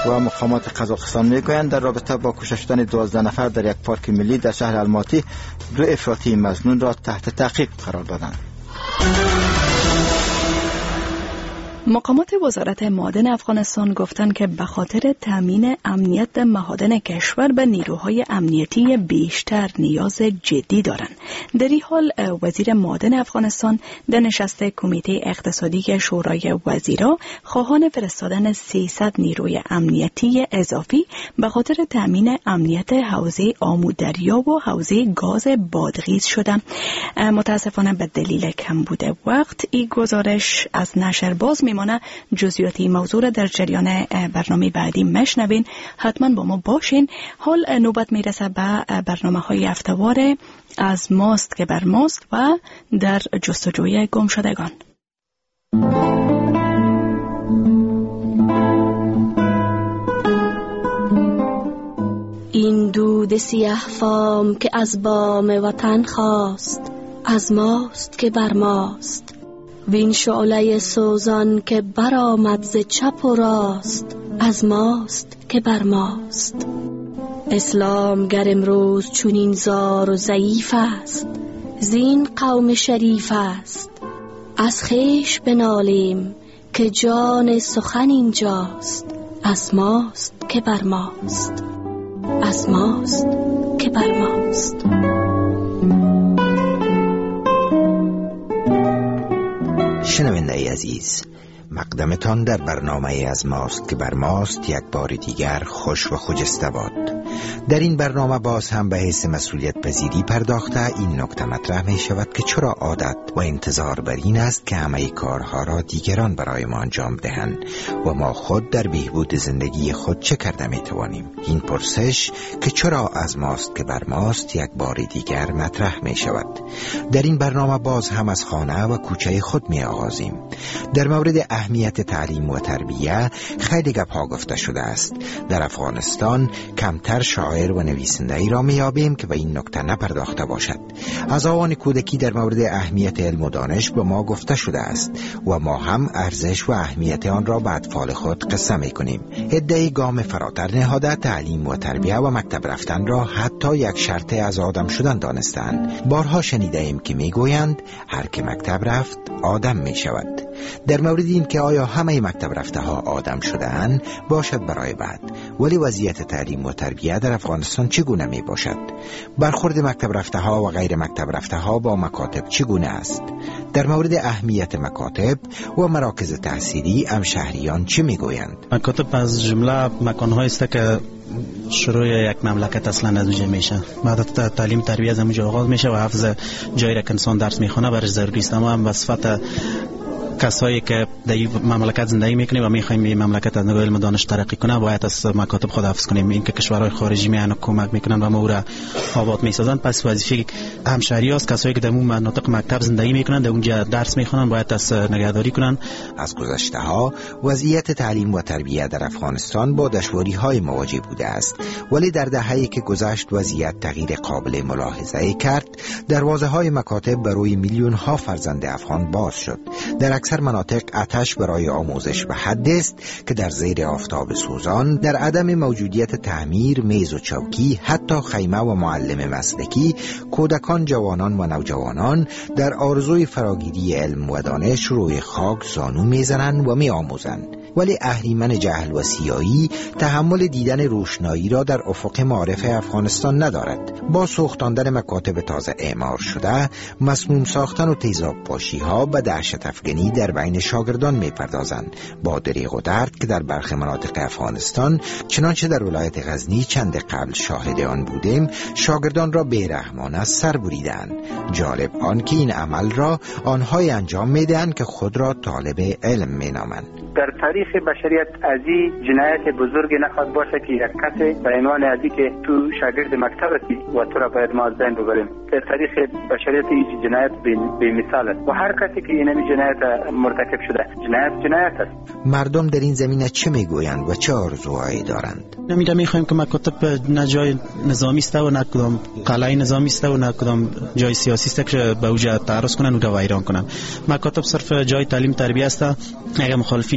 و مقامات قزاقستان میگویند در رابطه با کشته شدن 12 نفر در یک پارک ملی در شهر الماتی 2 افراطی مظنون را تحت تعقیب قرار دادند. مقامات وزارت معادن افغانستان گفتند که به خاطر تامین امنیت معادن کشور به نیروهای امنیتی بیشتر نیاز جدی دارند. در این حال وزیر معادن افغانستان در نشست کمیته اقتصادی شورای وزیران خواهان فرستادن 300 نیروی امنیتی اضافی به خاطر تامین امنیت حوزه آمودریا و حوزه گاز بادغیس شده. متاسفانه به دلیل کمبود وقت این گزارش از نشر باز میمانه. جزئیاتی موضوع در جریان برنامه بعدی مشنوین. حتما با ما باشین. حال نوبت میرسه به برنامه‌های هفته‌وار از ماست که بر ماست و در جستجوی گم شدگان. این دود سیاه فام که از بام وطن خواست، از ماست که بر ماست. وین شعله سوزان که برآمد ز چپ و راست، از ماست که بر ماست. اسلام گر امروز چونین زار و ضعیف است، زین قوم شریف است. از خویش بنالیم که جان سخن اینجاست، از ماست که بر ماست، از ماست که بر ماست. شنونده ای عزیز، مقدمتان در برنامه از ماست که بر ماست یک بار دیگر خوش و خجسته باد. در این برنامه باز هم به حیث مسئولیت پذیری پرداخته این نکته مطرح می شود که چرا عادت و انتظار بر این است که همه کارها را دیگران برای ما انجام دهند و ما خود در بهبود زندگی خود چه کرده می توانیم. این پرسش که چرا از ماست که بر ماست یک بار دیگر مطرح می شود. در این برنامه باز هم از خانه و کوچه خود می آغازیم. در مورد اهمیت تعلیم و تربیه خیلی گپ‌ها گفته شده است. در افغانستان کمتر شاعر و نویسنده ای را میابیم که به این نکته نپرداخته باشد. از آوان کودکی در مورد اهمیت علم و دانش به ما گفته شده است و ما هم ارزش و اهمیت آن را به اطفال خود قصه میکنیم. عده‌ای گام فراتر نهاده تعلیم و تربیه و مکتب رفتن را حتی یک شرط از آدم شدن دانستند. بارها شنیده ایم که میگویند هر که مکتب رفت آدم میشود. در مورد این که آیا همه مکتب رفته ها آدم شده‌اند باشد برای بعد، ولی وضعیت تعلیم و تربیت در افغانستان چگونه می باشد؟ برخورد مکتب رفته ها و غیر مکتب رفته ها با مکاتب چگونه است؟ در مورد اهمیت مکاتب و مراکز تحصیلی همشهریان چه می گویند؟ مکاتب از جمله مکان‌هایی است که شروع یک مملکت اصلا از اونجا میشه. بعد تعلیم تربیت از اونجا آغاز میشه و حفظ جایی را که انسان درس میخونه برای ضروری است. اما هم به صفت کسایی که در این مملکت زندگی میکنیم و میخوایم این مملکت از نگاه علم و دانش ترقی کنه باید از مکاتب خود حفظ کنیم. این که کشورهای خارجی میان کمک میکنن و ما او را آباد میسازن، پس وظیفه همشهری است کسایی که در اون مناطق مکتب زندگی میکنن در اونجا درس میخونن باید از نگهداری کنن. از گذشته ها وضعیت تعلیم و تربیت در افغانستان با دشواری های مواجه بوده است، ولی در دهه‌ای که گذشت وضعیت تغییر قابل ملاحظه کرد. دروازه های مکاتب برای میلیون ها فرزند افغان باز شد. در اکثر مناطق آتش برای آموزش به حد است که در زیر آفتاب سوزان، در عدم موجودیت تعمیر میز و چوکی، حتی خیمه و معلم مسلکی، کودکان، جوانان و نوجوانان در آرزوی فراگیری علم و دانش روی خاک زانو میزنند و میآموزند. ولی اهریمن جهل و سیاهی تحمل دیدن روشنایی را در افق معارف افغانستان ندارد. با سوختاندن مکاتب تازه اعمار شده، مسموم ساختن و تیزاب پاشی ها به دهشت افغانی در بین شاگردان میپردازند. با دریغ و درد که در برخی مناطق افغانستان چنانچه در ولایت غزنی چند قبل شاهد آن بودیم، شاگردان را بیرحمانه سر بریدند. جالب آن که این عمل را آنهای انجام میدهند که خود را طالب علم مینامند. در تاریخ بشریت از این جنایت بزرگ نخواهد باشه که یک کسی به عنوان ازی که تو شاگرد مکتب هستی و تو را باید ما از بین ببریم. در تاریخ بشریت این جنایت به مثال است و هر کسی که این جنایت مرتکب شده جنایت است. مردم در این زمینه چه میگویند و چه آرزوهایی دارند؟ نمیده میخوایم که مکاتب نه جای نظامی است و نه کدام قلعه نظامی است و نه کدام جای سیاسی است که به اوجا تعرض کنن و ویران کنن. مکاتب صرف جای تعلیم تربیت است. اگر مخالفین میخواین او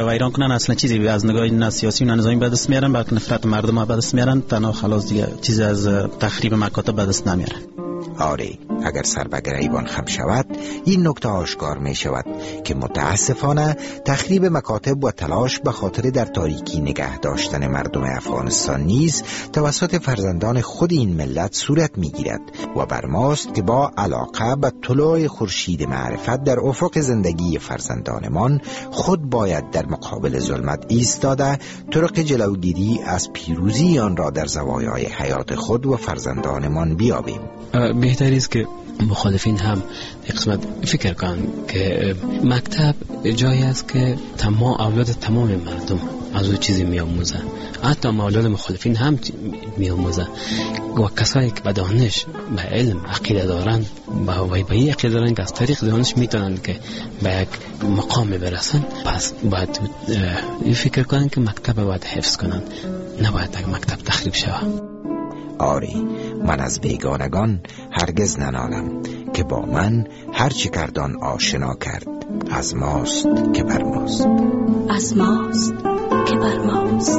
را ویران کنن اصلا چیزی از نگاه نه سیاسی و نه نظامی به دست میارن، بلکه نفرت مردم به دست میارن، تنها خلاص دیگه چیزی از تخریب مکاتب به دست نمیارن. آره، اگر سر به گریبان خم شود این نکته آشکار می شود که متاسفانه تخریب مکاتب و تلاش به خاطر در تاریکی نگه داشتن مردم افغانستان نیز توسط فرزندان خود این ملت صورت می گیرد و بر ماست که با علاقه به طلوع خورشید معرفت در افق زندگی فرزندانمان خود باید در مقابل ظلمت ایستاده طرق جلوگیری از پیروزی آن را در زوایای حیات خود و فرزندانمان بیابیم. بهتری است که مخالفین هم قسمت فکر کنند که مکتب جایی است که اولاد تمام مردم از او چیزی می‌آموزند، حتی اولاد مخالفین هم می‌آموزند و کسایی که به دانش، به علم عقیده دارند به این عقیده دارند که از طریق دانش میتونند که به یک مقام برسند، پس باید فکر کنند که مکتب باید حفظ کنند، نباید یک مکتب تخریب شود. آری، من از بیگانگان هرگز ننالم که با من هر چه کردان آشنا کرد، از ماست که بر ماست، از ماست که بر ماست.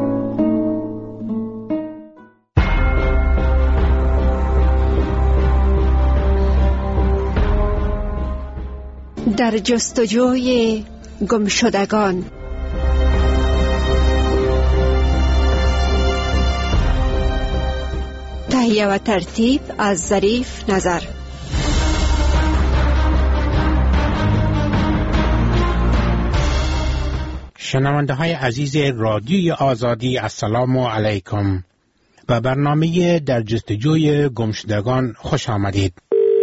در جستجوی گمشدگان. تهیه و ترتیب از ظریف نظر. شنونده های عزیز رادیوی آزادی، السلام علیکم. به برنامه در جستجوی گمشدگان خوش آمدید.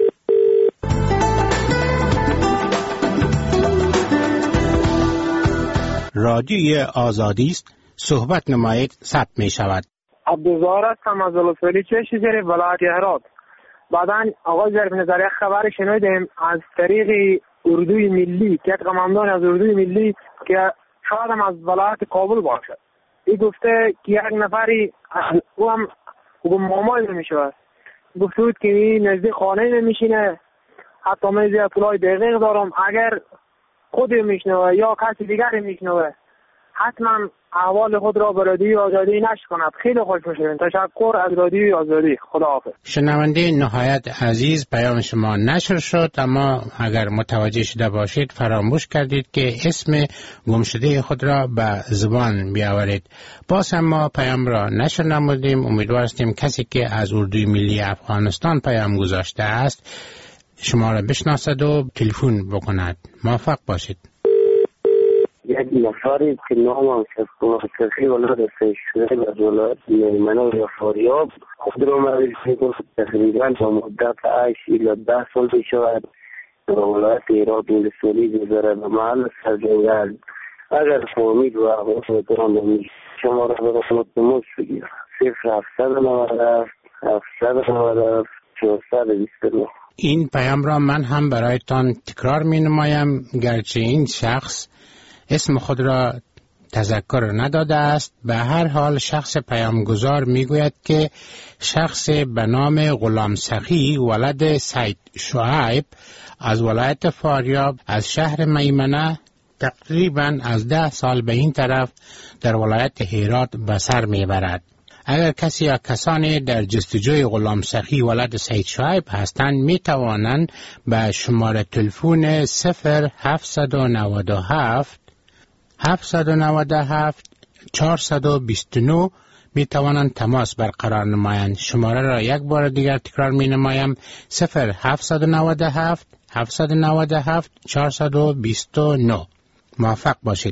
رادیوی آزادی است، صحبت نمایید، ثبت می شود. عبدالظاهر هستم از ولسوالی چشمه ولایت هرات. بعداً آقای ظریف نظر یک خبر شنیدیم از طریق اردوی ملی که یک قماندان از اردوی ملی که شاید هم از ولایت کابل باشد، این گفته که یک نفری او هم مامای نمیشه، گفته بود که این نزدیک خانه نمیشینه، حتی من زیاد پولای دقیق دارم، اگر خودی میشنوه یا کسی دیگری میشنوه حتما احوال خود را به رادیوی آزادی نشر کند. خیلی خوش میشیم. تشکر از رادیوی آزادی. خداحافظ. شنونده نهایت عزیز، پیام شما نشر شد، اما اگر متوجه شده باشید فراموش کردید که اسم گمشده خود را به زبان بیاورید. باز هم ما پیام را نشر نمودیم. امیدوار هستیم کسی که از اردوی ملی افغانستان پیام گذاشته است شما را بشناسد و تلفن بکند. موفق باشید. یک نفری که نام شخصی ولاد سیشنه از ولایت میمنه و فاریاب خود را معرفی کرد. تقریبا با مدت 8 الی 10 سال میشود در ولایت هرات ولسوالی گذرد و محل سرجنگل. اگر فهمید و احوال درام شما را به رسمت نموز بگیر 0797 797 429. این پیام را من هم برایتان تکرار می نمایم، گرچه این شخص اسم خود را تذکر نداده است. به هر حال شخص پیامگذار میگوید که شخص به نام غلام سخی ولد سید شعیب از ولایت فاریاب از شهر میمنه تقریبا از 10 سال به این طرف در ولایت هرات به سر میبرد. اگر کسی یا کسانی در جستجوی غلام سخی ولد سید شعیب هستند می توانند به شماره تلفن 0797 429 می توانند تماس برقرار نمایند. شماره را یک بار دیگر تکرار می نمایم 0797 429. موفق باشید.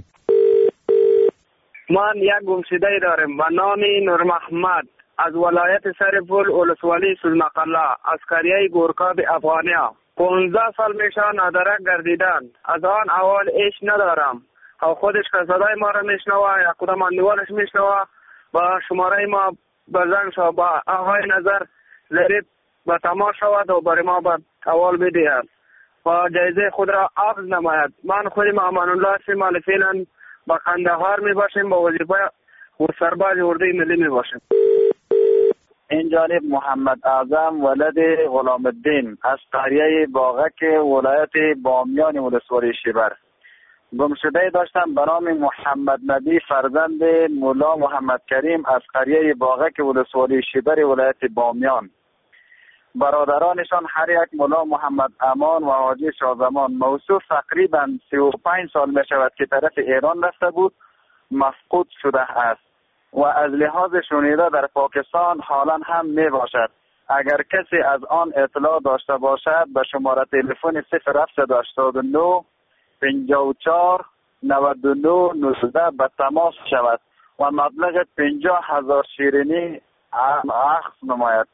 من یک گمشده دارم به نام نور محمد از ولایت سرپل ولسوالی سلمقله از قریه گورکاب افغانیا. 15 سال میشه نادرک گردیدن. از آن اول ایش ندارم و خودش که صدای ما را میشنوه یا کدام اندوارش میشنوه با شماره ما بزنگ شد با آقای نظر ظریف به تماس شود و برای ما به اول بدهد و جایزه خود را اخذ نماید. من خودم امان الله هستم، فعلا با قندهار می باشیم، با وظیفه و سرباز اردوی ملی می باشیم. این جانب محمد اعظم ولد غلام الدین از قریه باغک ولایت بامیان ولسوالی شیبر. گمشده داشتم به نام محمد نبی فرزند مولا محمد کریم از قریه باغک ولسوالی شیبر ولایت بامیان. برادرانشان هر یک مولا محمد امان و حاجی شازمان. موصوف تقریبا 35 سال می شود که طرف ایران رفته بود، مفقود شده است و از لحاظ شنیده در پاکستان حالا هم می باشد. اگر کسی از آن اطلاع داشته باشد به شماره تلفن 0789 54 99 19 به تماس شود و مبلغ 50,000 شیرینی اخذ نماید.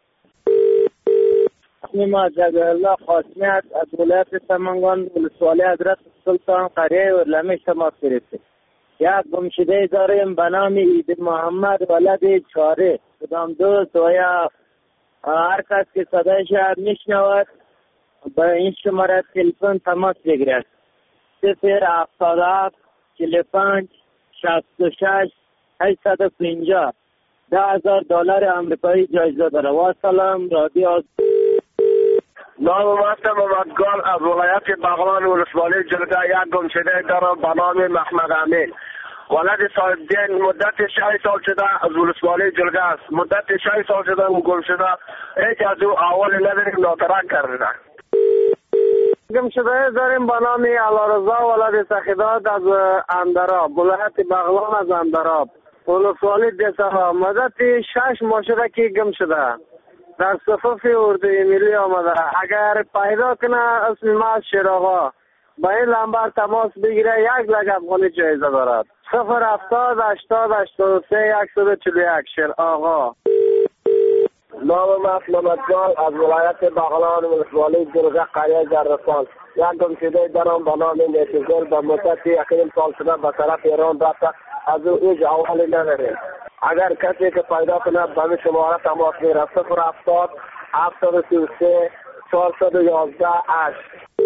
اسم ما جزایالله قاسمی است، از ولایت سمنگان ولسوالی حضرت سلطان قریه ورلمی تماس گرفته. یک گمشده داریم به نام عید محمد ولد چاره. کدام دوست و یا هر کس که صدایش میشنود به این شماره تلفن تماس بگیرد. 077 45 66 850 $10,000 آمریکایی جایزه داره. و سلام رادیو. نام من محمدگان از ولایت بغلان ولسوالی جلگه. یک گمشده دارم به نام محمد امین ولد صاحبدین. مدت 6 سال شده از ولسوالی جلگه است. مدت 6 سال شده گمشده. هیچ از او اول نداریم، ناترک کرده. گمشده داریم به نام علارضا ولد سخیداد از اندراب، ولایت بغلان از اندراب، ولسوالی دسها. مدت 6 ماه شده که گم شده. در صفوف اردوی ملی آمده. اگر پیدا کنه اسم ما شیراغا با این لمبر تماس بگیره 1,00,000 افغانی جایزه دارد. 070 80 83 141 شیراغا. نام من محمدگان از ولایت بغلان ولسوالی جرگه قریه جرفان. یک گمشده دارم به نام نیتیزل. به مدت 1 سال شده به طرف ایران رفته. از او هیچ اولی نداریم. اگر کسی که پیدا کنه به این شماره تماس میره. 070 733 411 8.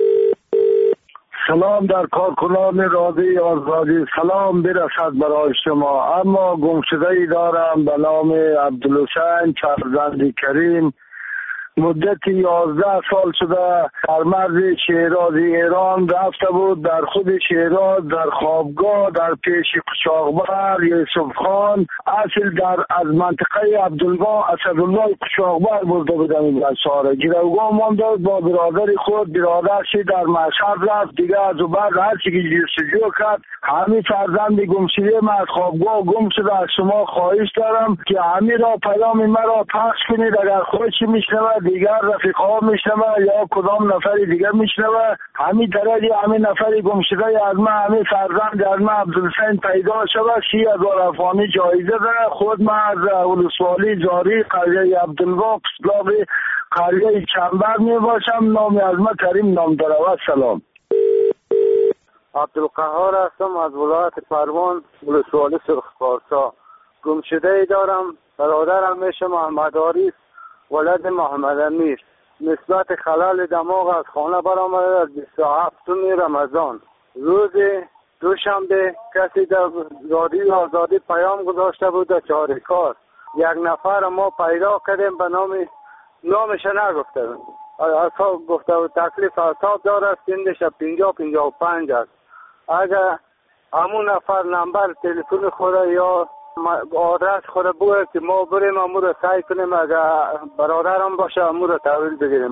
سلام در کارکنان رادیو آزادی. سلام برسد برای شما. اما گمشده ای دارم به نام عبدالحسین فرزند کریم. مدت 11 سال شده در مرز شیراز ایران رفته بود. در خود شیراز در خوابگاه در پیش قشاقبر یوسف خان اصل در از منطقه عبدالله اسدالله قشاقبر برده بودم. این بساره گروگاه مانده با برادر خود. برادرشی در مشهد رفت دیگه. از او بعد هر چی که جستجو کرد همین فرزند گمشده من از خوابگاه گم شده. از شما خواهش دارم که همین را پیام مرا پخش کنید. اگر خودش میشنوه دیگر رفیقا میشنوه یا کدام نفری دیگر میشنوه همین درجه همین نفری گمشده از من همین فرزند از من عبدالحسین پیدا شود 30,000 افغانی جایزه داره. خود من از ولسوالی جاری قریه عبدالله قصلاقی قریه چنبر میباشم. نامی از من کریم نام داره. و سلام. عبدالقهار هستم از ولایت پروان ولسوالی سرخپارسا. گمشده ای دارم. برادرم میشه محمد عارف ولد محمد امیر. نسبت خلال دماغ از خانه برآمده. از 27 رمضان روز دوشنبه کسی در رادیو آزادی پیام گذاشته بود در چهارکار. یک نفر ما پیدا کردیم به نامش نگفته بود. اصاب گفته بود تکلیف اصاب داره. سنش 50-55 است. اگر همون نفر نمبر تلفن خود یا آدرس خود بگه که ما بریم امور رو سعی کنیم اگر برادرم باشه امور رو تحویل بگیریم.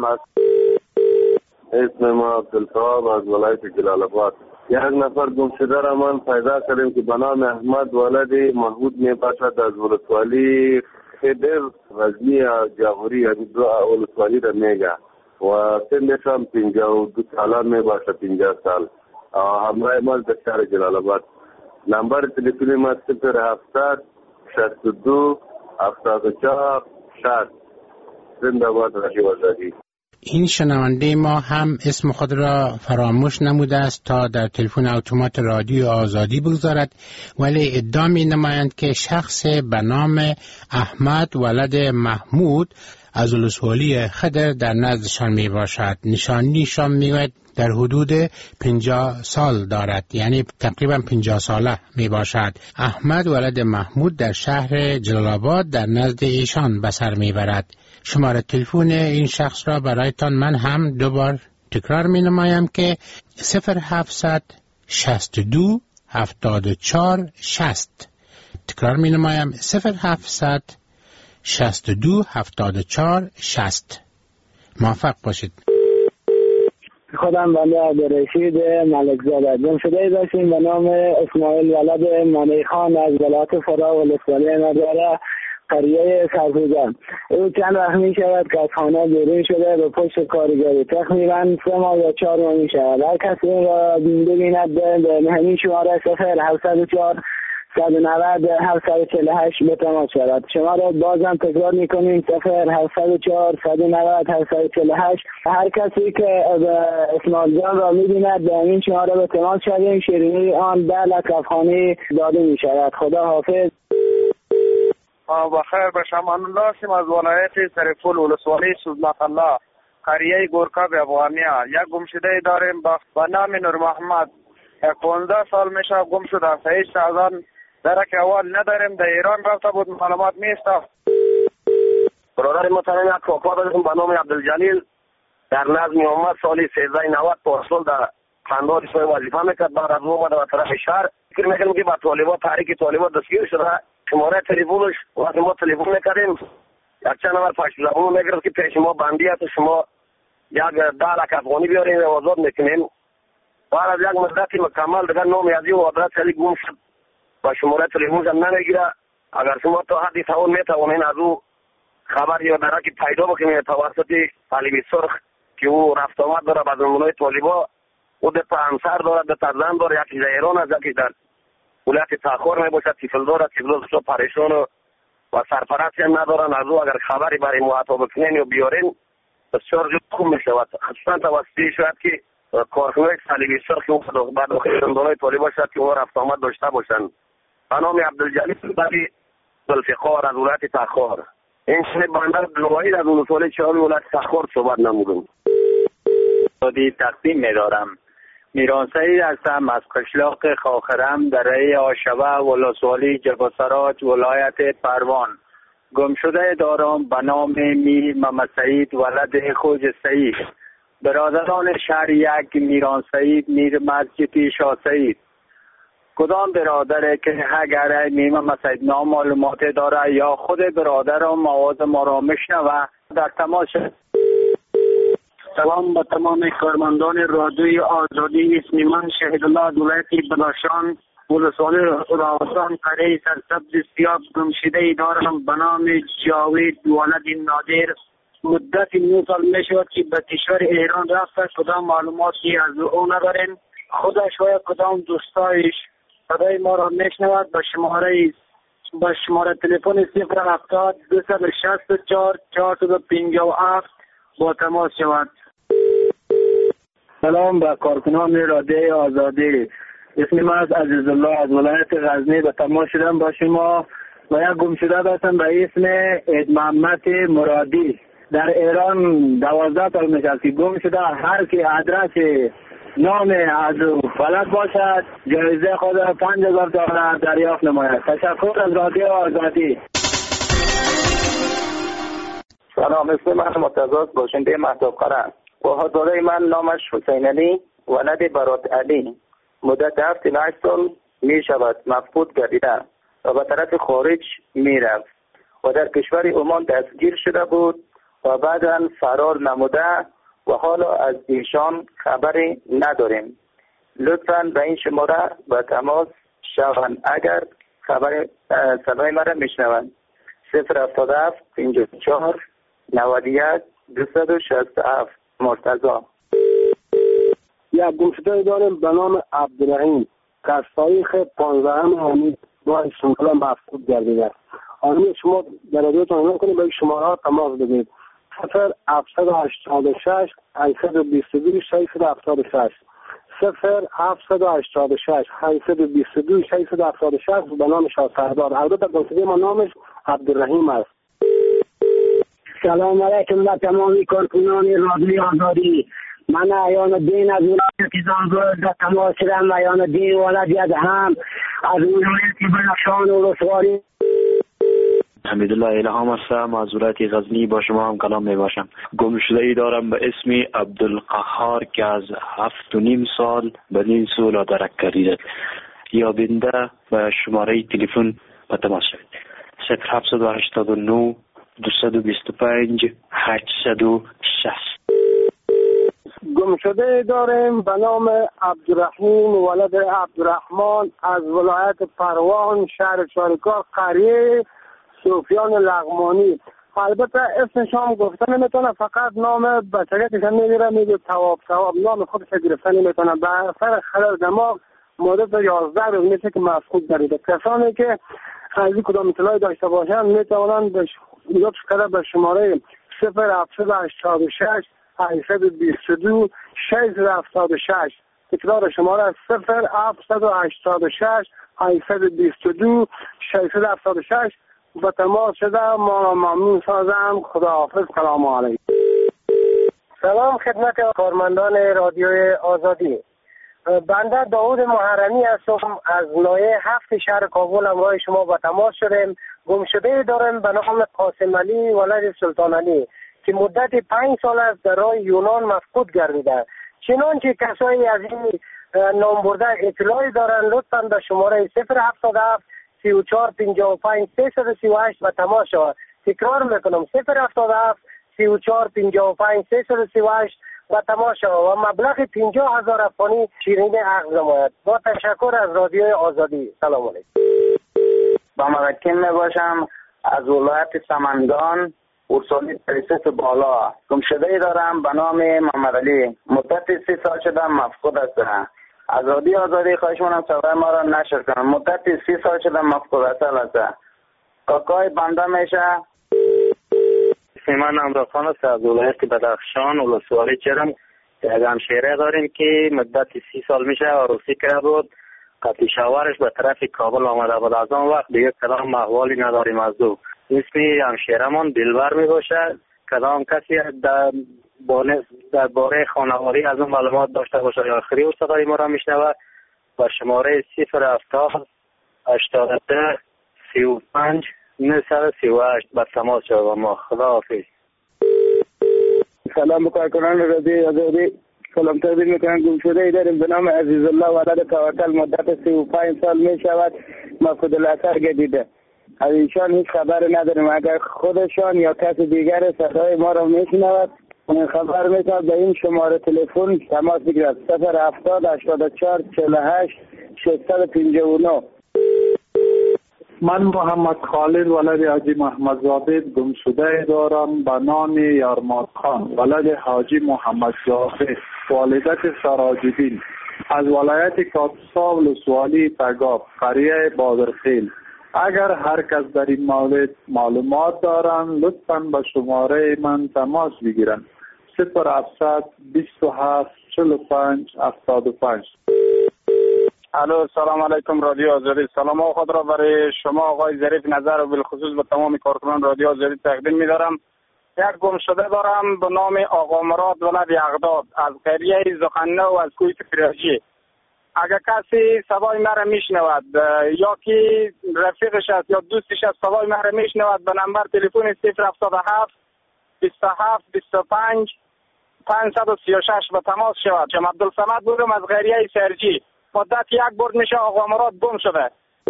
اسم ما عبدالتواب از ولایت جلال آباد. یک نفر گمشده را من پیدا کردیم که به نام احمد ولد محمود می باشد از ولسوالی خدر غزنی جاغوری. یعنی دو ولسوالی را میگه و سنش هم 52 سالان می باشد. 50 سال همراه ما در شهر جلال آباد. نمبر تلفن ما 070 62 74 60. زنده باد رادیو آزادی. این شنونده ما هم اسم خود را فراموش نموده است تا در تلفن اتومات رادیو آزادی بگذارد، ولی ادعا می نمایند که شخص به نام احمد ولد محمود از ولسوالی خدر در نزدشان می باشد. نشانیشان می گوید در حدود 50 سال دارد، یعنی تقریبا 50 ساله می باشد. احمد ولد محمود در شهر جلال آباد در نزد ایشان به سر می برد. شماره تلفن این شخص را برایتان من هم دوبار تکرار می نمایم که 0700 62 74 60. تکرار می نمایم 0700 62 74 60. موفق باشید. خودم بنده عبدالرشید ملکزاده گمشده داشتیم به نام اسماعیل ولد مانی خان از ولایت فرا ولسوالی نداره قریه سرخوزان. او چند وقت می شود که از خانه بیرون شده به پشت کارگری تقریبا 3 ماه یا 4 ماه می شود. هر کسی این را ببیند به همین شماره 0704 190 748 به تماس شود. شما را بازم تکرار میکنیم 0704 190 748. هر کسی که اسماعیل جان را میبیند به این شماره به تماس شویم. شیرینی آن 10 لک افغانی داده می شود. خدا حافظ. بخیر باشم. الله هستیم از ولایت سرپول ولسوالی سوزناق الله قریه گورکا به افغانیا. یک گمشده داریم با نام نور محمد. 15 سال میشه گم شده. هیچ سازان درک اول نداریم. در ایران رفته بود معلومات نیست. برادر محترم یک کاکا داریم به نام عبدالجلیل در نظم اومد سالی 1390 پارسال در قندار سوی وظیفه میکرد. بعد از اومد و طرف شهر فکر میکنم که با طالبان تحریک طالبان دستگیر شده. شماره تلفنش وقتی ما تلفن میکردیم یک چند نفر پشت زبون میگرفت که پیش ما بندی هست شما یک 10 لک افغانی بیارین و آزاد میکنیم. بعد از یک مدتی مکمل دیگر نام یادی و آدرس علی گم شد و شماره تلفنش هم نمیگیره. اگر شما تا حدی توان میتوانین از او خبر یا درکی پیدا بکنید توسط طالبی سرخ که او رفت آمد داره با زمانهای طالبا. او ده همسر داره، ده زن داره، یکی در ایران است، یکی در ولایت تاخور می باشد. طفل داره، طفل پریشان و سرپرستی هم ندارن. از او اگر خبری برای محاطب بکنین یا بیارین بسیار جد خوب می شود. خصوصا توسطی شاید که کارخانه صلیبی سرخ اون بعد داخل زندانهای طالبا شاید که اون رفت آمد داشته باشن. به نام عبدالجلیل بری ذوالفقار از ولایت تاخور. این شنه بندر دلوایی از ولسوالی چهار ولایت تاخور صحبت نمودم. تقدیم می دارم. میران سعید هستم از قشلاق خاخرم در رای آشوه ولسوالی جباسراج ولایت پروان. گمشده دارم به نام میر محمد سعید ولد خوج سعید. برادران شهر یک میران سعید میر مسجدی شاه سعید. کدام برادره که اگر میر محمد سعید نامعلومات داره یا خود برادرم آواز ما را میشنوه در تماس شد. سلام به تمام کارمندان رادیوی آزادی. اسم من شهیدالله از ولایت بدخشان ولسوالی راوسان قریه سرسبز سیاه گمشده دارم به نام جاوید ولد نادر. مدت 9 سال می شود که به کشور ایران رفته. کدام معلوماتی از او نداریم. خودش و کدام دوستایش صدای ما را میشنود به شماره تلفن 070 264 457 با تماس شود. سلام به کارکنان رادیوی آزادی. اسم من از عزیزالله از ولایت غزنی به تماس شدم با شما و یک گمشده داشتم به اسم عید محمد مرادی در ایران 12 سال میشه که گم شده. هر کی آدرس نام از بلد باشد جایزه خود 5000 دلار دریافت نماید. تشکر از رادیو آزادی. سلام، اسم من متضاد باشنده مهتاب قرن. وحداده من نامش حسین علی ولد برات علی. مدت 7-8 سال می شود مفقود گردیده و به طرف خارج می رفت و در کشور عمان دستگیر شده بود و بعدا فرار نموده و حالا از ایشان خبری نداریم. لطفاً به این شماره به تماس شوند اگر خبر صدای مرا میشنوند. 077 54 91 267 مرتضی. یک گمشده داریم به نام عبدالرحیم که از تاریخ 15 حمید با شماره مفقود گردیده. آنی شما در رادیوتان اعلام کنید به شماره ها تماس بگیرید. 0786 822 676 0786 822 676 به نام شاه سردار. البته گمشده ما نامش عبدالرحیم است. سلام علیکم به تمامی کارکنان رادیوی آزادی. من عیان الدین از ولایت زنگل در تماس شدم. عیان الدین ولد هم از ولایت بدخشان ولسوالی. حمیدالله الهام هستم از ولایت غزنی. با شما هم کلام می باشم. گمشده‌ای دارم به اسم عبدالقهار که از 7.5 سال بدین سولا درک کردید. یا بنده و شماره تلفن به تماس شوید 0789 225 860. گمشده داریم به نام عبدالرحیم ولد عبدالرحمن از ولایت پروان، شهر چارکار، قریه صوفیان لغمانی. البته اسمش هم گفته نمیتونه، فقط نام بچگیش هم میگیره، میگه تواب. نام خودش گرفته نمیتونه. به اثر خلل دماغ مدت 11 روز میشه که مفقود گردیده. کسانی که از کدام اطلاعی داشته باشند میتوانند لطف کرده به شماره 0786 822 676. تکرار شماره 0786 822 676 به تماس شده ما ممنون سازم. خداحافظ. سلام علیکم. سلام خدمت کارمندان رادیوی آزادی. بنده داود محرمی هستم از نایه 7 شهر کابل. همراه شما به تماس شدیم. گمشده دارم به نام قاسم علی ولد سلطان علی که مدت 5 سال است در راه یونان مفقود گردیده. چنانچه کسایی از این نام برده اطلاعی دارند لطفاً به شماره 077 34 55 338 به تماس شود. تکرار میکنم 077 34 55 338 و تماس شود و مبلغ 50,000 افغانی شیرین عقد نماید. با تشکر از رادیوی آزادی. سلام علیکم. با مدکن میباشم از ولایت سمنگان، ارسالی پریست بالا. گمشده دارم به نام محمد علی. مدت 3 سال شده مفقود است. از رادیو آزادی خواهش می‌کنم صدای ما را نشر کنم. مدت 3 سال شده مفقود است. کاکای بنده میشه. من امرخان است از ولایت بدخشان، ولسوالی چرم. یک همشیره داریم که مدت 30 سال میشه عروسی کرده بود. قطعی شوارش به طرف کابل آمده بود. از آن وقت دیگه کدام احوالی نداریم از او. اسمی همشیرمان دلبر می باشه. کدام کسی در باره خانوادی از اون معلومات داشته باشه یا آخری او صدای ما را میشنوه و شماره 070 83 35 938 به تماس شد و ما. خداحافظ. سلام به کارکنان رادیوی آزادی. سلام تقدیم میکنم. گمشده ای داریم به نام عزیز الله ولد توکل. مدت 35 سال می شود مفقود الاثر گردیده. از ایشان هیچ خبر نداریم. اگر خودشان یا کسی دیگر صدای ما را میشنود خبر میتوند به این شماره تلفن تماس بگیرد 070 84 48 659. من محمد خالد ولد حاجی محمد زاده گمشده دارم به نام یارمات خان ولد حاجی محمد جعفر والدت سراجدین از ولایت کاپسا ولسوالی تگاب قریه بادرخیل. اگر هر کس در این مورد معلومات دارند لطفاً به شماره من تماس بگیرند 0700 27 45 75. الو سلام علیکم رادیو آزادی. سلام خود را برای شما آقای ظریف نظر و بالخصوص به تمام کارکنان رادیو آزادی تقدیم می‌دارم. یک گمشده دارم به نام آقا مراد ولد اغداد از قریه زخنه و از کوی فراجی. اگر کسی صدای مرا میشنود یا که رفیقش است یا دوستش است صدای مرا میشنود به نمبر تلفن 077 27 25 536 به تماس شود. شما عبدالصمد بودم از قریه سرجی. مدت 1 برد میشه آقا مراد گم شده.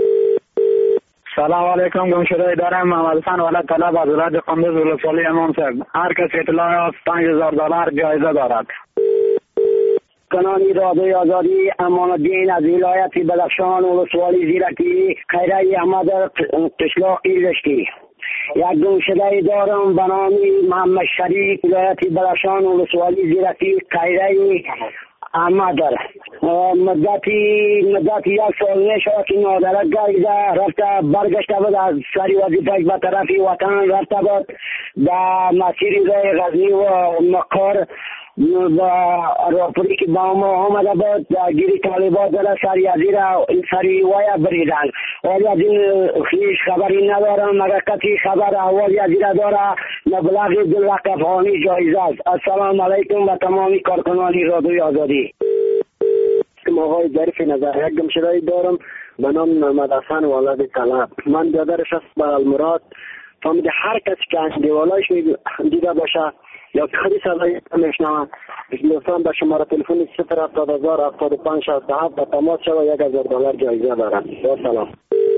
سلام علیکم. گمشده دارم محمد حسن ولد طلب از ولایت قندوز ولسوالی امام صاحب. هر کس اطلاع $5000 جایزه دارد. کنانی رادیوی آزادی امان الدین از ولایت بدخشان ولسوالی زیرکی خیره احمد قشلاقی رشتی. یک گمشده دارم به نام محمد شریف ولایت بدخشان ولسوالی زیرکی خیره احمد مدتی 1 سال میشود که نادرک گردیده رفته برگشته بود از سری وظیفه‌اش به طرف وطن رفته بود در مسیر راه غزنی و مقر و راپوری که با ما آمده بود گیری طالبات داره سری وای بریدن. ولی از این خیش خبری ندارم. مگر کسی خبر احوالی از این داره مبلغ 2 لک افغانی جایزه است. السلام علیکم و تمامی کارکنان رادیوی آزادی. آقای ظریف نظر. یک گمشده دارم به نام محمد حسن ولد طلب. من برادرش است به المراد فهمیده هر کسی که اندیوالایش دیده باشه یا که خودی صدای میشنوند لطفا به شماره تلفن 070,075,67 به تماس شود. $1,000 جایزه دارد. با سلام.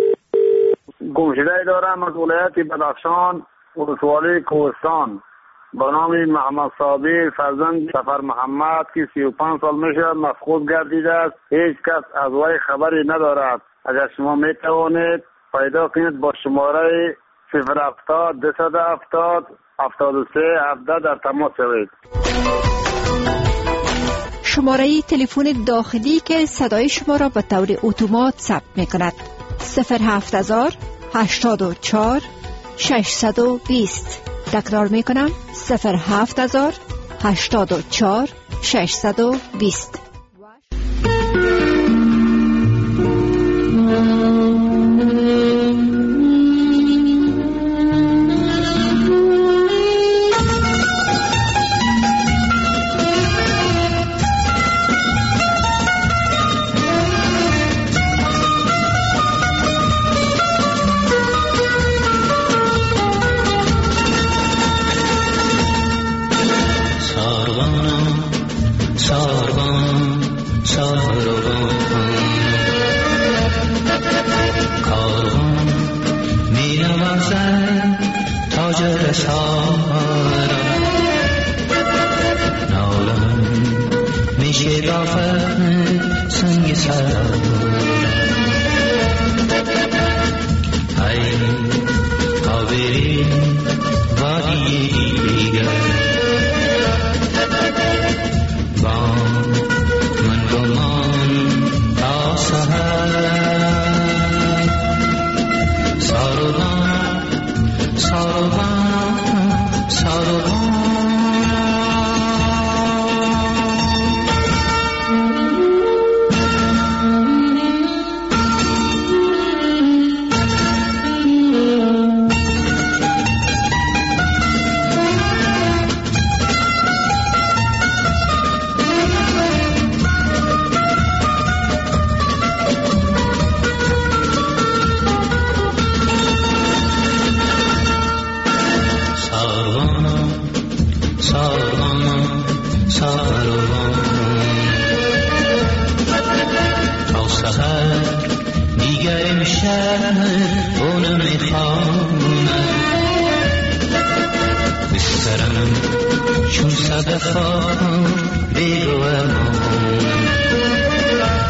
گمشده دارم از ولایت بدخشان ولسوالی کوهستان به نام محمد صابر فرزند سفر محمد که 35 سال میشه مفقود گردیده است. هیچ کس از وی خبری ندارد. اگر شما میتوانید پیدا کنید با شماره 070-270-73-17 در تماس شوید. شماره تلفن داخلی که صدای شما را به طور اتومات ثبت می کند 070-84-620. تکرار می کنم 070-84-620.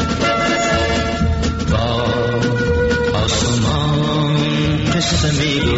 Amigo